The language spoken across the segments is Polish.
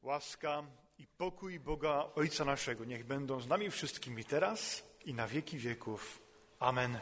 Łaska i pokój Boga Ojca naszego niech będą z nami wszystkimi teraz i na wieki wieków. Amen.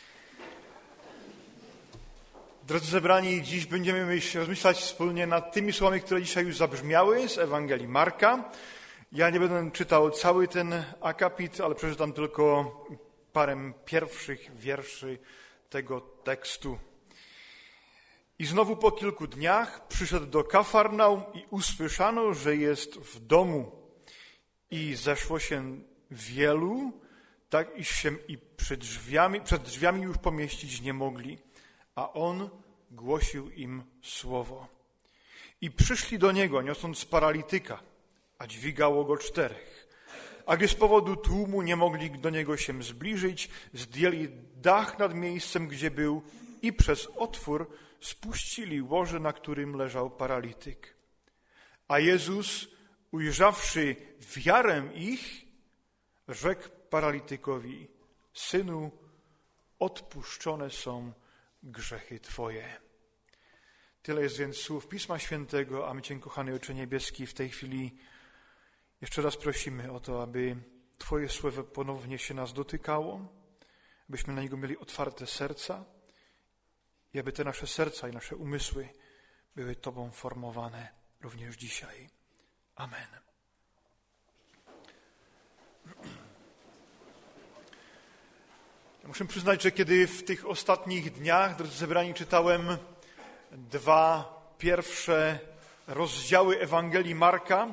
Drodzy zebrani, dziś będziemy rozmyślać wspólnie nad tymi słowami, które dzisiaj już zabrzmiały z Ewangelii Marka. Ja nie będę czytał cały ten akapit, ale przeczytam tylko parę pierwszych wierszy tego tekstu. I znowu po kilku dniach przyszedł do Kafarnaum i usłyszano, że jest w domu. I zeszło się wielu, tak iż się i przed drzwiami już pomieścić nie mogli, a on głosił im słowo. I przyszli do niego, niosąc paralityka, a dźwigało go 4. A gdy z powodu tłumu nie mogli do niego się zbliżyć, zdjęli dach nad miejscem, gdzie był, i przez otwór spuścili łoże, na którym leżał paralityk. A Jezus, ujrzawszy wiarę ich, rzekł paralitykowi: Synu, odpuszczone są grzechy Twoje. Tyle jest więc słów Pisma Świętego, a my Cię, kochany Ojcze Niebieski, w tej chwili jeszcze raz prosimy o to, aby Twoje słowo ponownie się nas dotykało, abyśmy na niego mieli otwarte serca i aby te nasze serca i nasze umysły były Tobą formowane również dzisiaj. Amen. Ja muszę przyznać, że kiedy w tych ostatnich dniach, drodzy zebrani, czytałem 2 pierwsze rozdziały Ewangelii Marka,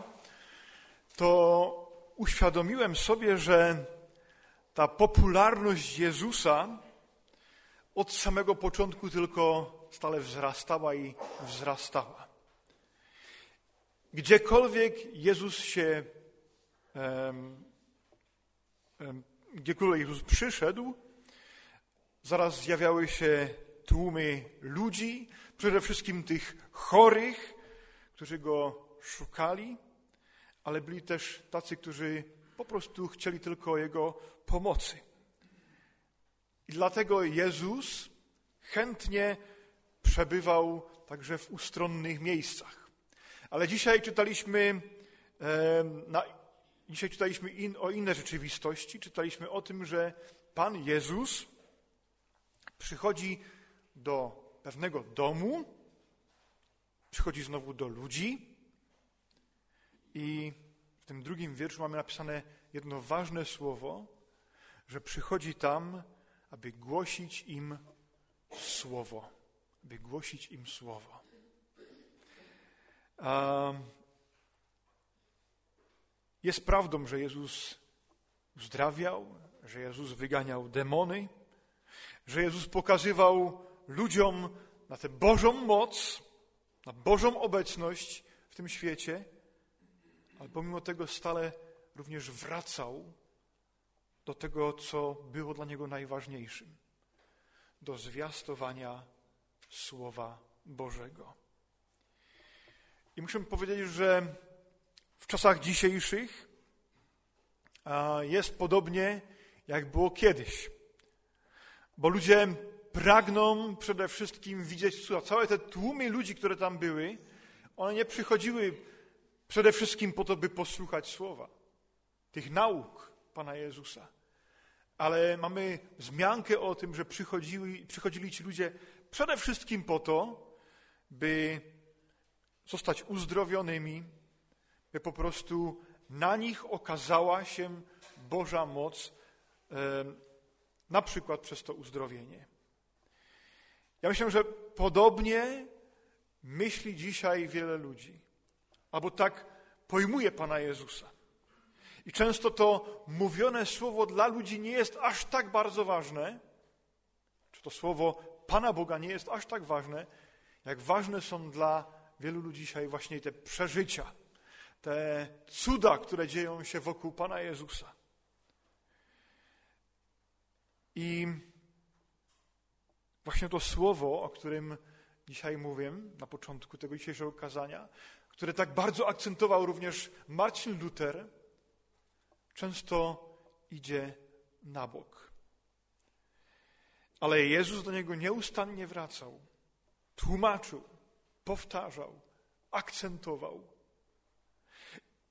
to uświadomiłem sobie, że ta popularność Jezusa od samego początku tylko stale wzrastała i wzrastała. Gdziekolwiek Jezus przyszedł, zaraz zjawiały się tłumy ludzi, przede wszystkim tych chorych, którzy Go szukali, ale byli też tacy, którzy po prostu chcieli tylko Jego pomocy. I dlatego Jezus chętnie przebywał także w ustronnych miejscach. Ale dzisiaj czytaliśmy o innej rzeczywistości. Czytaliśmy o tym, że Pan Jezus przychodzi do pewnego domu, przychodzi znowu do ludzi i w tym drugim wierszu mamy napisane jedno ważne słowo, że przychodzi tam, aby głosić im słowo. Aby głosić im słowo. Jest prawdą, że Jezus uzdrawiał, że Jezus wyganiał demony, że Jezus pokazywał ludziom na tę Bożą moc, na Bożą obecność w tym świecie, ale pomimo tego stale również wracał do tego, co było dla Niego najważniejszym, do zwiastowania Słowa Bożego. I muszę powiedzieć, że w czasach dzisiejszych jest podobnie, jak było kiedyś. Bo ludzie pragną przede wszystkim widzieć cuda. Całe te tłumy ludzi, które tam były, one nie przychodziły przede wszystkim po to, by posłuchać słowa, tych nauk Pana Jezusa. Ale mamy wzmiankę o tym, że przychodzili ci ludzie przede wszystkim po to, by zostać uzdrowionymi, by po prostu na nich okazała się Boża moc, na przykład przez to uzdrowienie. Ja myślę, że podobnie myśli dzisiaj wiele ludzi, albo tak pojmuje Pana Jezusa. I często to mówione słowo dla ludzi nie jest aż tak bardzo ważne, czy to słowo Pana Boga nie jest aż tak ważne, jak ważne są dla wielu ludzi dzisiaj właśnie te przeżycia, te cuda, które dzieją się wokół Pana Jezusa. I właśnie to słowo, o którym dzisiaj mówię na początku tego dzisiejszego kazania, które tak bardzo akcentował również Marcin Luther, często idzie na bok. Ale Jezus do niego nieustannie wracał, tłumaczył, powtarzał, akcentował.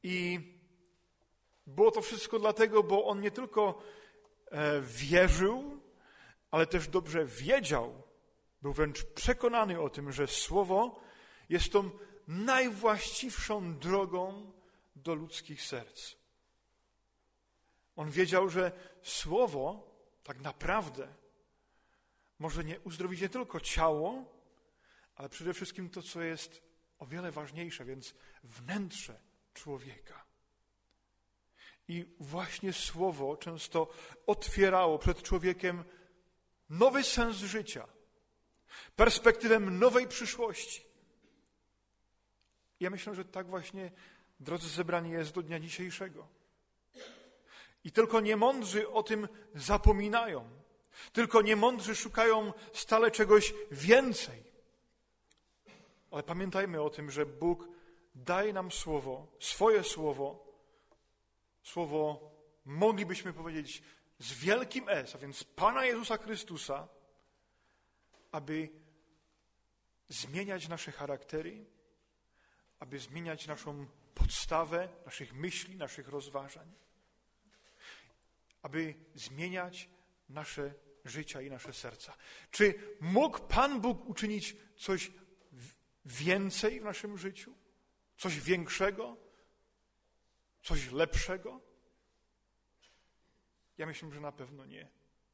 I było to wszystko dlatego, bo on nie tylko wierzył, ale też dobrze wiedział, był wręcz przekonany o tym, że Słowo jest tą najwłaściwszą drogą do ludzkich serc. On wiedział, że Słowo tak naprawdę może uzdrowić nie tylko ciało, ale przede wszystkim to, co jest o wiele ważniejsze, więc wnętrze człowieka. I właśnie Słowo często otwierało przed człowiekiem nowy sens życia, perspektywę nowej przyszłości. Ja myślę, że tak właśnie, drodzy zebrani, jest do dnia dzisiejszego. I tylko niemądrzy o tym zapominają. Tylko niemądrzy szukają stale czegoś więcej. Ale pamiętajmy o tym, że Bóg daje nam Słowo, swoje Słowo, Słowo, moglibyśmy powiedzieć, z wielkim S, a więc Pana Jezusa Chrystusa, aby zmieniać nasze charaktery, aby zmieniać naszą podstawę naszych myśli, naszych rozważań, aby zmieniać nasze życia i nasze serca. Czy mógł Pan Bóg uczynić coś więcej w naszym życiu? Coś większego? Coś lepszego? Ja myślę, że na pewno nie.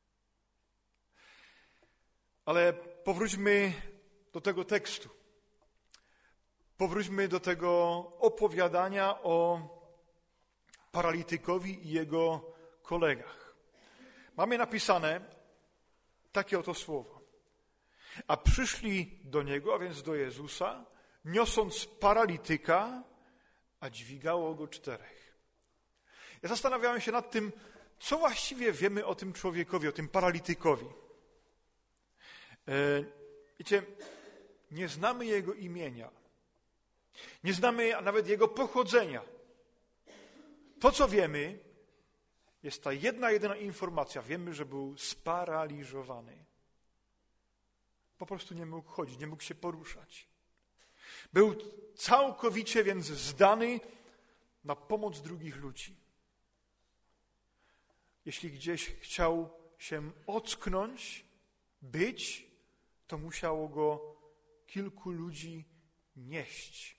Ale powróćmy do tego tekstu. Powróćmy do tego opowiadania o paralitykowi i jego kolegach. Mamy napisane takie oto słowa. A przyszli do Niego, a więc do Jezusa, niosąc paralityka, a dźwigało go 4. Ja zastanawiałem się nad tym, co właściwie wiemy o tym człowiekowi, o tym paralitykowi. Wiecie, nie znamy jego imienia. Nie znamy nawet jego pochodzenia. To, co wiemy, jest ta jedyna informacja. Wiemy, że był sparaliżowany. Po prostu nie mógł chodzić, nie mógł się poruszać. Był całkowicie więc zdany na pomoc drugich ludzi. Jeśli gdzieś chciał się ocknąć, być, to musiało go kilku ludzi nieść.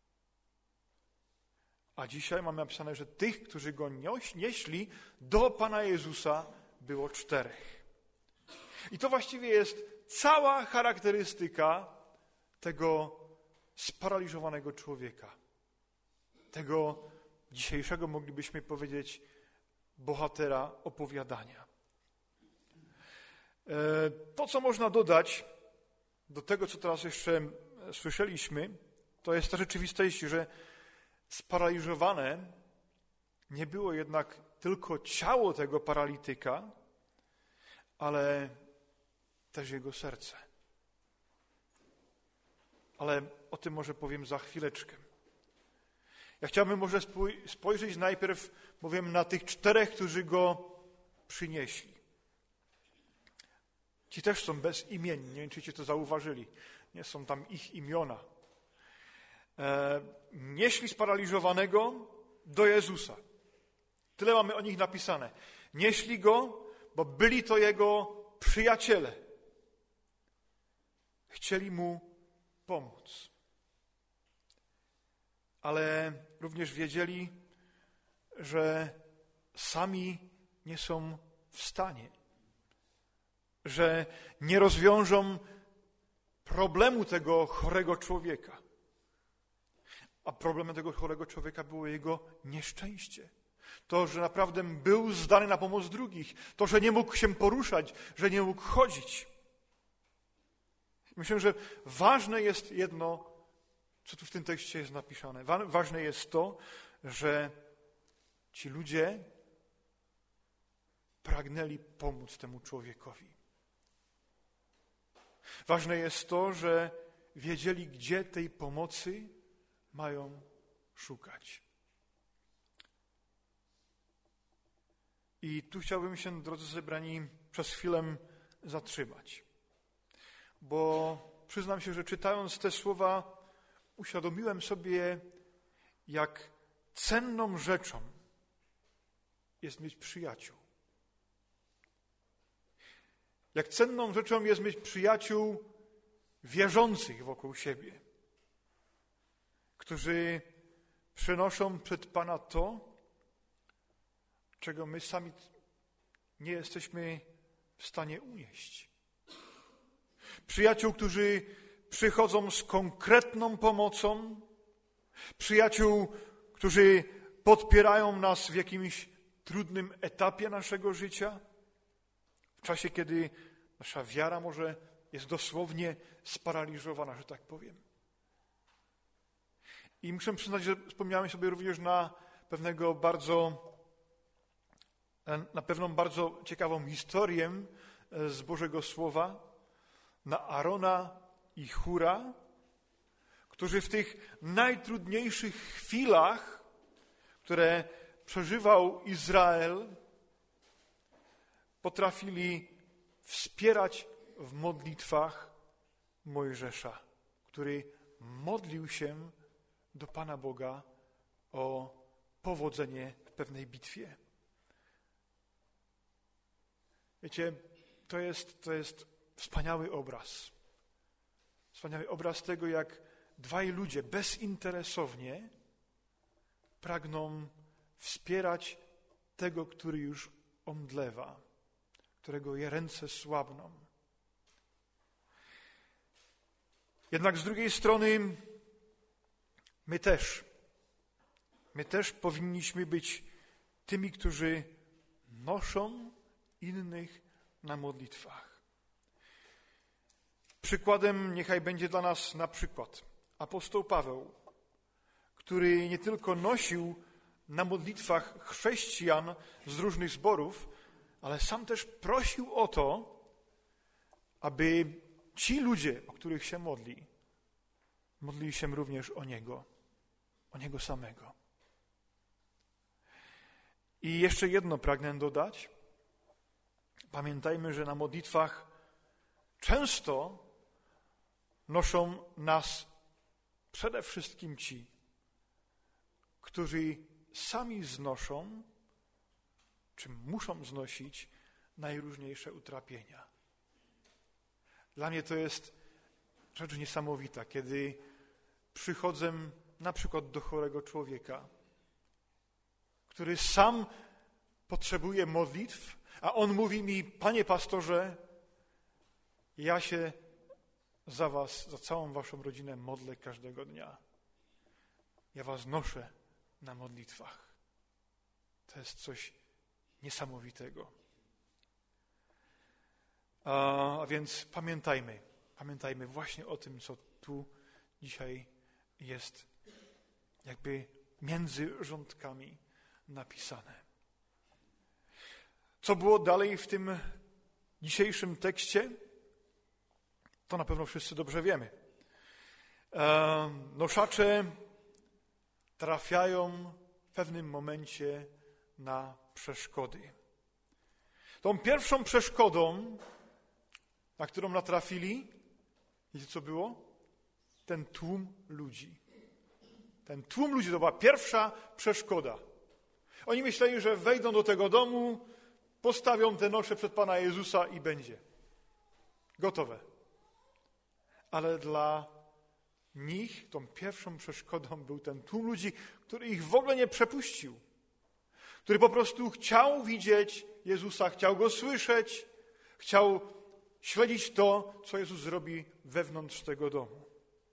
A dzisiaj mamy napisane, że tych, którzy go nieśli do Pana Jezusa, było 4. I to właściwie jest cała charakterystyka tego sparaliżowanego człowieka. Tego dzisiejszego, moglibyśmy powiedzieć, bohatera opowiadania. To, co można dodać do tego, co teraz jeszcze słyszeliśmy, to jest ta rzeczywistość, że sparaliżowane nie było jednak tylko ciało tego paralityka, ale też jego serce. Ale o tym może powiem za chwileczkę. Ja chciałbym może spojrzeć najpierw, bowiem, na tych 4, którzy go przynieśli. Ci też są bezimienni, nie wiem, czy to zauważyli. Nie są tam ich imiona. Nieśli sparaliżowanego do Jezusa. Tyle mamy o nich napisane. Nieśli go, bo byli to jego przyjaciele. Chcieli mu pomóc. Ale również wiedzieli, że sami nie są w stanie. Że nie rozwiążą problemu tego chorego człowieka. A problemem tego chorego człowieka było jego nieszczęście. To, że naprawdę był zdany na pomoc drugich. To, że nie mógł się poruszać, że nie mógł chodzić. Myślę, że ważne jest jedno, co tu w tym tekście jest napisane. Ważne jest to, że ci ludzie pragnęli pomóc temu człowiekowi. Ważne jest to, że wiedzieli, gdzie tej pomocy mają szukać. I tu chciałbym się, drodzy zebrani, przez chwilę zatrzymać. Bo przyznam się, że czytając te słowa, uświadomiłem sobie, jak cenną rzeczą jest mieć przyjaciół. Jak cenną rzeczą jest mieć przyjaciół wierzących wokół siebie, którzy przynoszą przed Pana to, czego my sami nie jesteśmy w stanie unieść. Przyjaciół, którzy przychodzą z konkretną pomocą, przyjaciół, którzy podpierają nas w jakimś trudnym etapie naszego życia, w czasie, kiedy nasza wiara może jest dosłownie sparaliżowana, że tak powiem. I muszę przyznać, że wspomniałem sobie również na pewną bardzo ciekawą historię z Bożego Słowa, na Arona i Hura, którzy w tych najtrudniejszych chwilach, które przeżywał Izrael, potrafili wspierać w modlitwach Mojżesza, który modlił się do Pana Boga o powodzenie w pewnej bitwie. Wiecie, to jest wspaniały obraz. Wspaniały obraz tego, jak dwaj ludzie bezinteresownie pragną wspierać tego, który już omdlewa, którego ręce słabną. Jednak z drugiej strony my też powinniśmy być tymi, którzy noszą innych na modlitwach. Przykładem niechaj będzie dla nas na przykład apostoł Paweł, który nie tylko nosił na modlitwach chrześcijan z różnych zborów, ale sam też prosił o to, aby ci ludzie, o których się modlili się również o Niego samego. I jeszcze jedno pragnę dodać. Pamiętajmy, że na modlitwach często noszą nas przede wszystkim ci, którzy sami znoszą, czy muszą znosić najróżniejsze utrapienia. Dla mnie to jest rzecz niesamowita, kiedy przychodzę na przykład do chorego człowieka, który sam potrzebuje modlitw, a on mówi mi: panie pastorze, ja się za was, za całą waszą rodzinę modlę każdego dnia. Ja was noszę na modlitwach. To jest coś niesamowitego. A więc pamiętajmy właśnie o tym, co tu dzisiaj jest jakby między rządkami napisane. Co było dalej w tym dzisiejszym tekście? To na pewno wszyscy dobrze wiemy. Noszacze trafiają w pewnym momencie na przeszkody. Tą pierwszą przeszkodą, na którą natrafili, wiecie co było? Ten tłum ludzi. Ten tłum ludzi to była pierwsza przeszkoda. Oni myśleli, że wejdą do tego domu, postawią te nosze przed Pana Jezusa i będzie. Gotowe. Ale dla nich tą pierwszą przeszkodą był ten tłum ludzi, który ich w ogóle nie przepuścił. Który po prostu chciał widzieć Jezusa, chciał Go słyszeć, chciał śledzić to, co Jezus zrobi wewnątrz tego domu.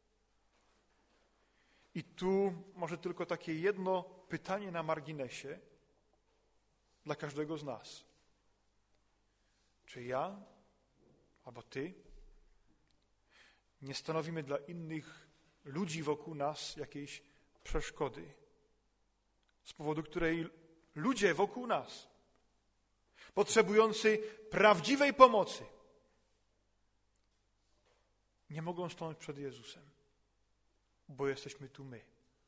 I tu może tylko takie jedno pytanie na marginesie dla każdego z nas. Czy ja albo ty nie stanowimy dla innych ludzi wokół nas jakiejś przeszkody, z powodu której ludzie wokół nas, potrzebujący prawdziwej pomocy, nie mogą stanąć przed Jezusem, bo jesteśmy tu my.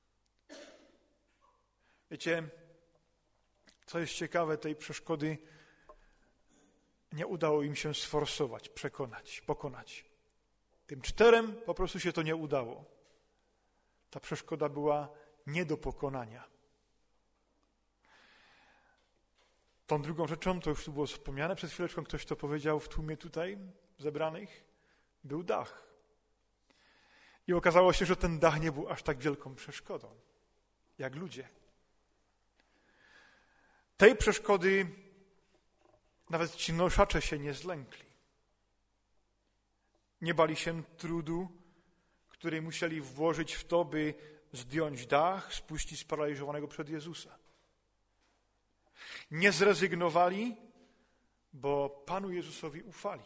Wiecie, co jest ciekawe, tej przeszkody nie udało im się sforsować, pokonać. Tym 4 po prostu się to nie udało. Ta przeszkoda była nie do pokonania. Tą drugą rzeczą, to już tu było wspomniane przed chwileczką, ktoś to powiedział w tłumie tutaj zebranych, był dach. I okazało się, że ten dach nie był aż tak wielką przeszkodą, jak ludzie. Tej przeszkody nawet ci noszacze się nie zlękli. Nie bali się trudu, który musieli włożyć w to, by zdjąć dach, spuścić sparaliżowanego przed Jezusa. Nie zrezygnowali, bo Panu Jezusowi ufali.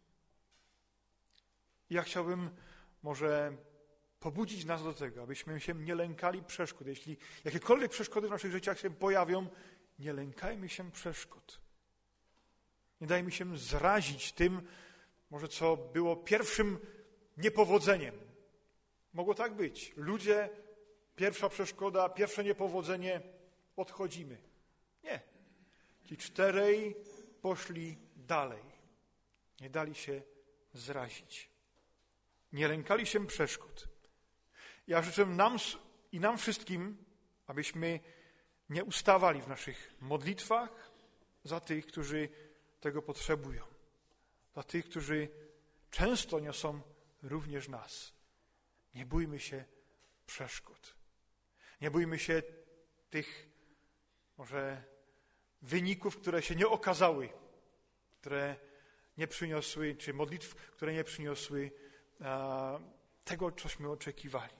Ja chciałbym może pobudzić nas do tego, abyśmy się nie lękali przeszkód. Jeśli jakiekolwiek przeszkody w naszych życiach się pojawią, nie lękajmy się przeszkód. Nie dajmy się zrazić tym, może co było pierwszym niepowodzeniem. Mogło tak być. Ludzie, pierwsza przeszkoda, pierwsze niepowodzenie, odchodzimy. Nie. Ci 4 poszli dalej. Nie dali się zrazić. Nie lękali się przeszkód. Ja życzę nam wszystkim, abyśmy nie ustawali w naszych modlitwach za tych, którzy tego potrzebują. Za tych, którzy często niosą również nas. Nie bójmy się przeszkód. Nie bójmy się tych może wyników, które się nie okazały, które nie przyniosły, czy modlitw, które nie przyniosły tego, cośmy oczekiwali.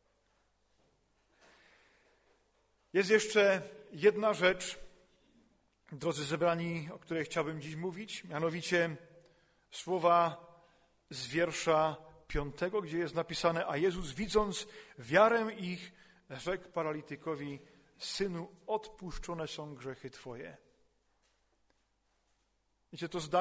Jest jeszcze jedna rzecz, drodzy zebrani, o której chciałbym dziś mówić, mianowicie słowa z wiersza 5, gdzie jest napisane: a Jezus, widząc wiarę ich, rzekł paralitykowi: synu, odpuszczone są grzechy twoje. Wiecie, to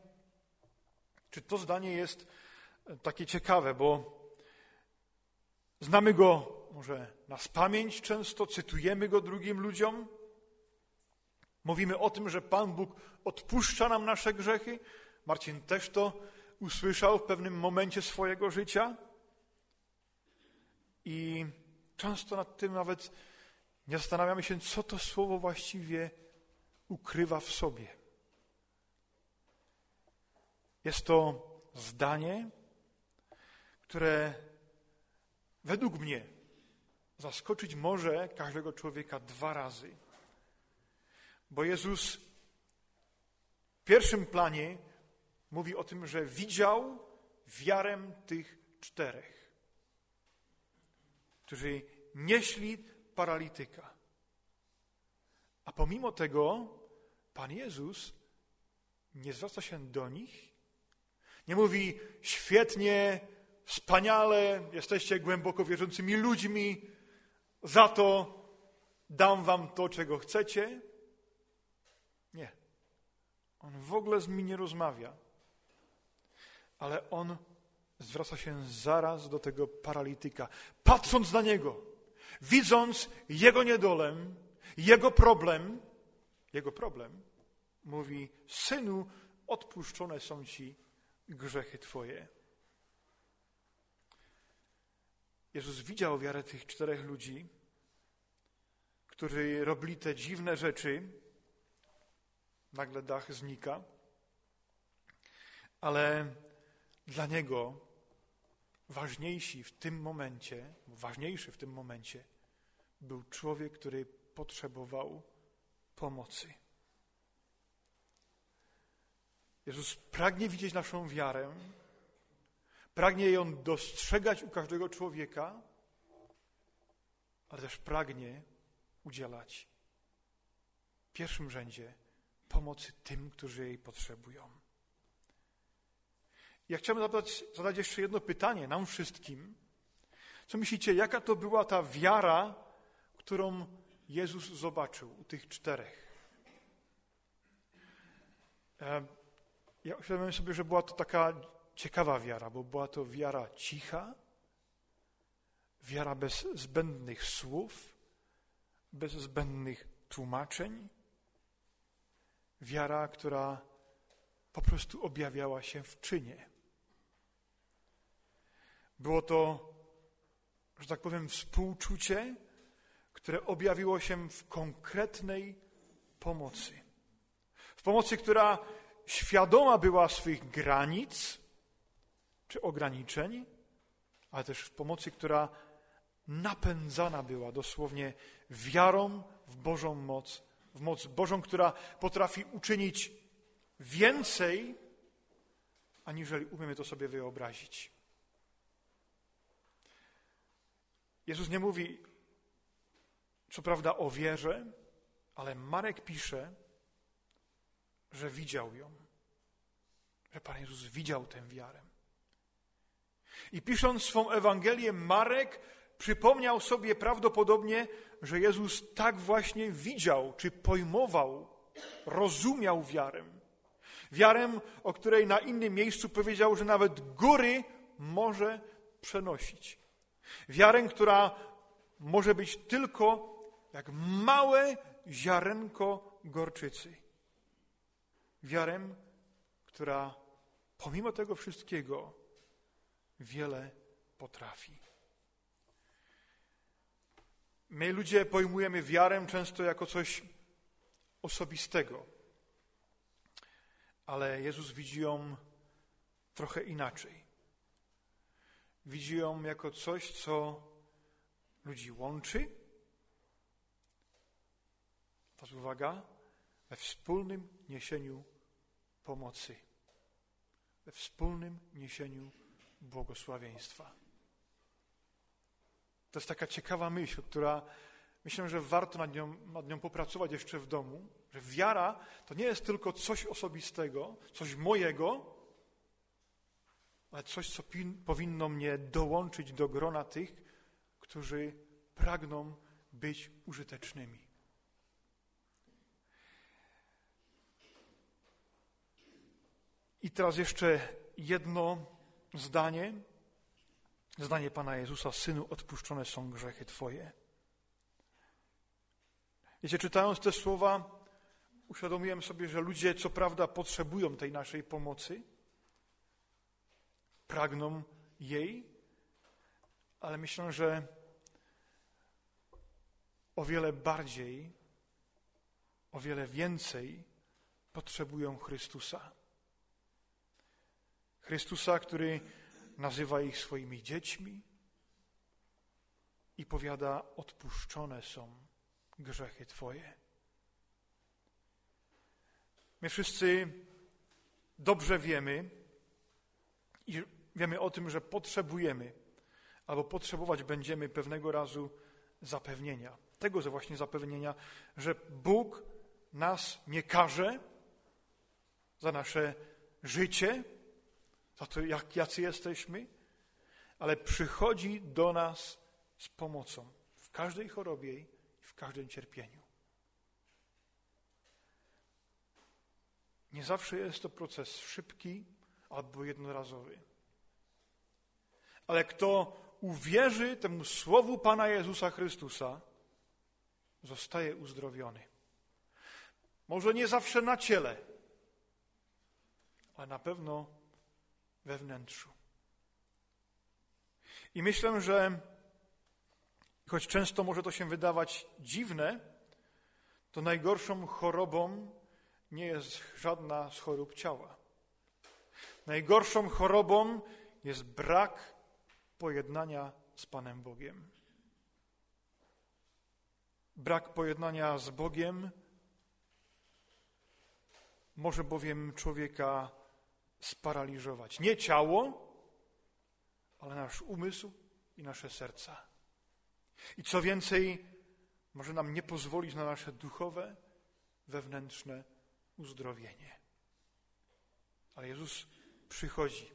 zdanie jest takie ciekawe, bo znamy go może na spamięć często, cytujemy go drugim ludziom. Mówimy o tym, że Pan Bóg odpuszcza nam nasze grzechy. Marcin też to usłyszał w pewnym momencie swojego życia. I często nad tym nawet nie zastanawiamy się, co to słowo właściwie ukrywa w sobie. Jest to zdanie, które według mnie zaskoczyć może każdego człowieka 2 razy. Bo Jezus w pierwszym planie mówi o tym, że widział wiarę tych 4, którzy nieśli paralityka. A pomimo tego Pan Jezus nie zwraca się do nich, nie mówi: świetnie, wspaniale, jesteście głęboko wierzącymi ludźmi, za to dam wam to, czego chcecie. Nie. On w ogóle z nimi nie rozmawia. Ale on zwraca się zaraz do tego paralityka. Patrząc na niego, widząc jego niedolę, jego problem, mówi: synu, odpuszczone są ci grzechy twoje. Jezus widział wiarę tych 4 ludzi, którzy robili te dziwne rzeczy. Nagle dach znika. Ale dla Niego ważniejszy w tym momencie był człowiek, który potrzebował pomocy. Jezus pragnie widzieć naszą wiarę, pragnie ją dostrzegać u każdego człowieka, ale też pragnie udzielać w pierwszym rzędzie pomocy tym, którzy jej potrzebują. Ja chciałbym zadać jeszcze jedno pytanie nam wszystkim. Co myślicie, jaka to była ta wiara, którą Jezus zobaczył u tych 4? Ja uświadomiłem sobie, że była to taka ciekawa wiara, bo była to wiara cicha, wiara bez zbędnych słów, bez zbędnych tłumaczeń, wiara, która po prostu objawiała się w czynie. Było to, że tak powiem, współczucie, które objawiło się w konkretnej pomocy. pomocy, która świadoma była swych granic czy ograniczeń, ale też w pomocy, która napędzana była dosłownie wiarą w Bożą moc, w moc Bożą, która potrafi uczynić więcej, aniżeli umiemy to sobie wyobrazić. Jezus nie mówi, co prawda, o wierze, ale Marek pisze, że widział ją, że Pan Jezus widział tę wiarę. I pisząc swą Ewangelię, Marek przypomniał sobie prawdopodobnie, że Jezus tak właśnie widział, czy pojmował, rozumiał wiarę. Wiarę, o której na innym miejscu powiedział, że nawet góry może przenosić. Wiarę, która może być tylko jak małe ziarenko gorczycy. Wiarę, która pomimo tego wszystkiego wiele potrafi. My ludzie pojmujemy wiarę często jako coś osobistego, ale Jezus widzi ją trochę inaczej. Widzi ją jako coś, co ludzi łączy. Teraz uwaga, we wspólnym niesieniu pomocy, we wspólnym niesieniu błogosławieństwa. To jest taka ciekawa myśl, która myślę, że warto nad nią popracować jeszcze w domu, że wiara to nie jest tylko coś osobistego, coś mojego, ale coś, co powinno mnie dołączyć do grona tych, którzy pragną być użytecznymi. I teraz jeszcze jedno zdanie. Zdanie Pana Jezusa: Synu, odpuszczone są grzechy Twoje. Wiecie, czytając te słowa, uświadomiłem sobie, że ludzie co prawda potrzebują tej naszej pomocy, pragną jej, ale myślę, że o wiele bardziej, o wiele więcej potrzebują Chrystusa. Chrystusa, który nazywa ich swoimi dziećmi i powiada: odpuszczone są grzechy Twoje. My wszyscy dobrze wiemy i wiemy o tym, że potrzebujemy albo potrzebować będziemy pewnego razu zapewnienia. Tego właśnie zapewnienia, że Bóg nas nie karze za nasze życie, za to, jacy jesteśmy, ale przychodzi do nas z pomocą w każdej chorobie i w każdym cierpieniu. Nie zawsze jest to proces szybki albo jednorazowy. Ale kto uwierzy temu słowu Pana Jezusa Chrystusa, zostaje uzdrowiony. Może nie zawsze na ciele, ale na pewno we wnętrzu. I myślę, że choć często może to się wydawać dziwne, to najgorszą chorobą nie jest żadna z chorób ciała. Najgorszą chorobą jest brak pojednania z Panem Bogiem. Brak pojednania z Bogiem może bowiem człowieka sparaliżować. Nie ciało, ale nasz umysł i nasze serca. I co więcej, może nam nie pozwolić na nasze duchowe, wewnętrzne uzdrowienie. Ale Jezus przychodzi.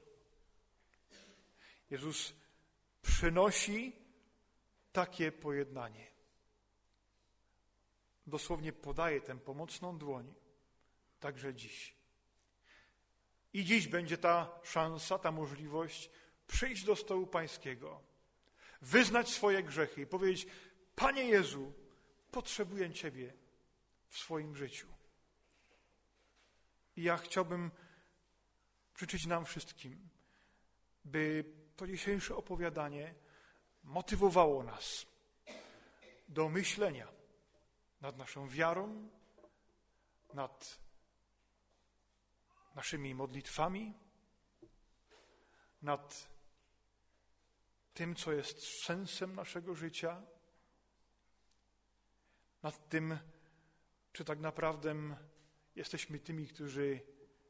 Jezus przynosi takie pojednanie. Dosłownie podaje tę pomocną dłoń, także dziś. I dziś będzie ta szansa, ta możliwość przyjść do stołu Pańskiego, wyznać swoje grzechy i powiedzieć: Panie Jezu, potrzebuję Ciebie w swoim życiu. I ja chciałbym życzyć nam wszystkim, by to dzisiejsze opowiadanie motywowało nas do myślenia nad naszą wiarą, nad naszymi modlitwami, nad tym, co jest sensem naszego życia, nad tym, czy tak naprawdę jesteśmy tymi, którzy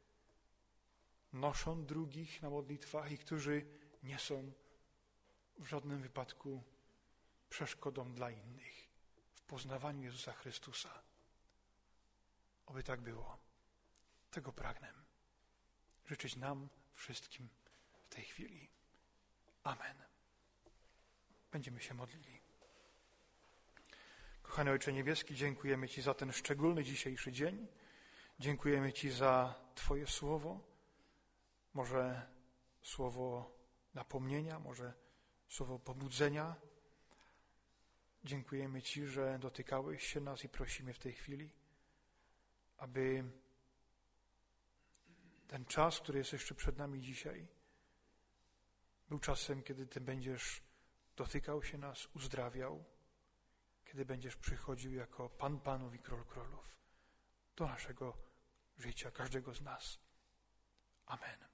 noszą drugich na modlitwach i którzy nie są w żadnym wypadku przeszkodą dla innych w poznawaniu Jezusa Chrystusa. Oby tak było. Tego pragnę życzyć nam wszystkim w tej chwili. Amen. Będziemy się modlili. Kochany Ojcze Niebieski, dziękujemy Ci za ten szczególny dzisiejszy dzień. Dziękujemy Ci za Twoje słowo. Może słowo napomnienia, może słowo pobudzenia. Dziękujemy Ci, że dotykałeś się nas i prosimy w tej chwili, aby ten czas, który jest jeszcze przed nami dzisiaj, był czasem, kiedy Ty będziesz dotykał się nas, uzdrawiał, kiedy będziesz przychodził jako Pan Panów i Król Królów do naszego życia, każdego z nas. Amen.